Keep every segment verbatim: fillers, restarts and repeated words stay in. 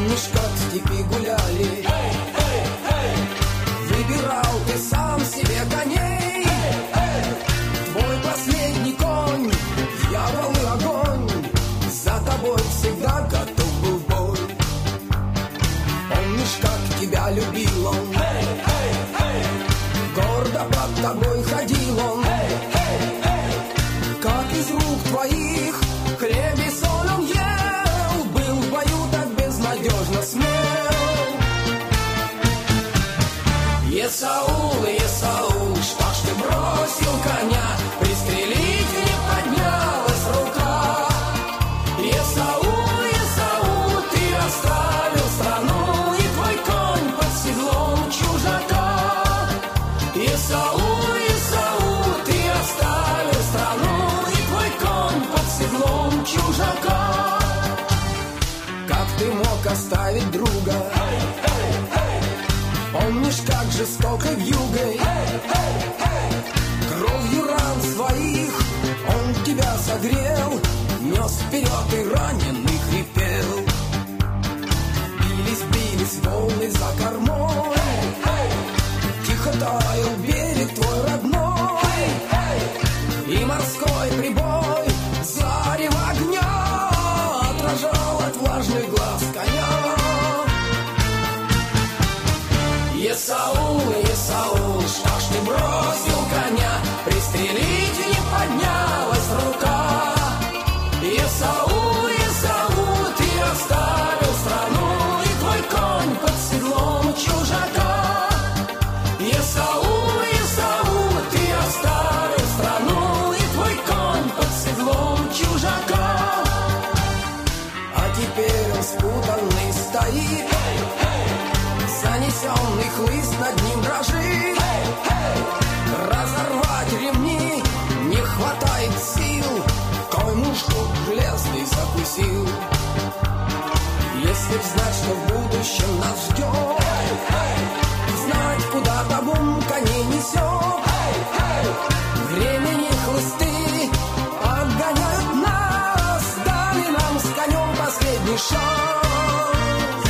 Помнишь, как в степи гуляли? Эй, эй, эй! Выбирал ты сам себе коней. Эй, эй! Твой последний конь, дьявол и огонь, за тобой всегда готов был в бой. Помнишь, как тебя любил он? Эй, эй, эй! Гордо под тобой ходил он. Эй, эй, эй! Как из рук твоих хлеб и соль он ел, был в бою так безнадежно смел. Есаул, Есаул, что ж ты бросил коня? Пристрелить не поднялась рука. Есаул, Есаул, ты оставил страну, и твой конь под седлом чужака. Есаул, Есаул, ты оставил страну, и твой конь под седлом чужака. Как ты мог оставить друга? Помнишь, как жестоко вьюгой, кровью ран своих он тебя согрел, нес вперед и раненый хрипел. Бились, бились волны за кормой, тихо таял берег твой родной, и морской прибой зарево огня отражал от влажных глаз коня. Есаул, Есаул, что ж ты бросил коня? Пристрелить не поднялась рука. Есаул, Есаул, ты оставил страну, и твой конь под седлом чужака. Есаул, Есаул, ты оставил страну, и твой конь под седлом чужака. А теперь он спутанный стоит, занесенный хлыст над ним дрожит. Разорвать ремни не хватает сил, кой мушку железный закусил. Если б знать, что в будущем нас ждет, знать, куда табун коней несет, времени хлысты обгоняют нас, дали нам с конем последний шанс.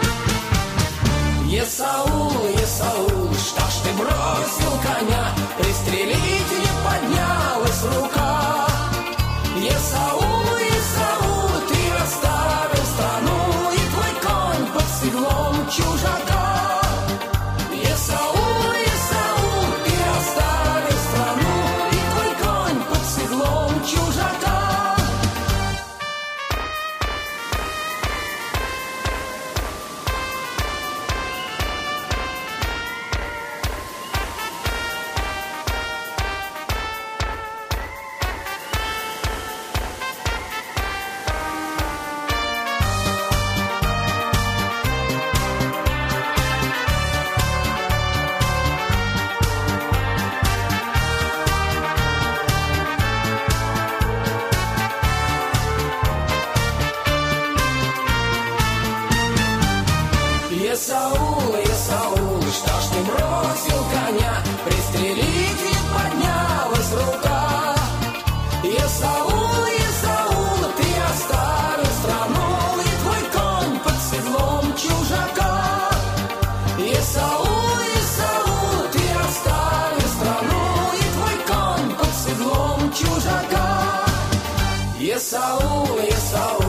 Есаул, Есаул, что ж ты бросил коня? Пристрелить не поднялась рука. Есаул, Есаул, ты оставил страну, и твой конь под седлом чужака. Есаул, Есаул, ты оставил страну, и твой конь под седлом чужака. Есаул, Есаул, что ж ты бросил коня? Пристрелить не поднялась рука. Есаул, Есаул, ты оставил страну, и твой конь под седлом чужака. Есаул, Есаул, ты оставил страну, и твой конь под седлом чужака. Есаул, Есаул.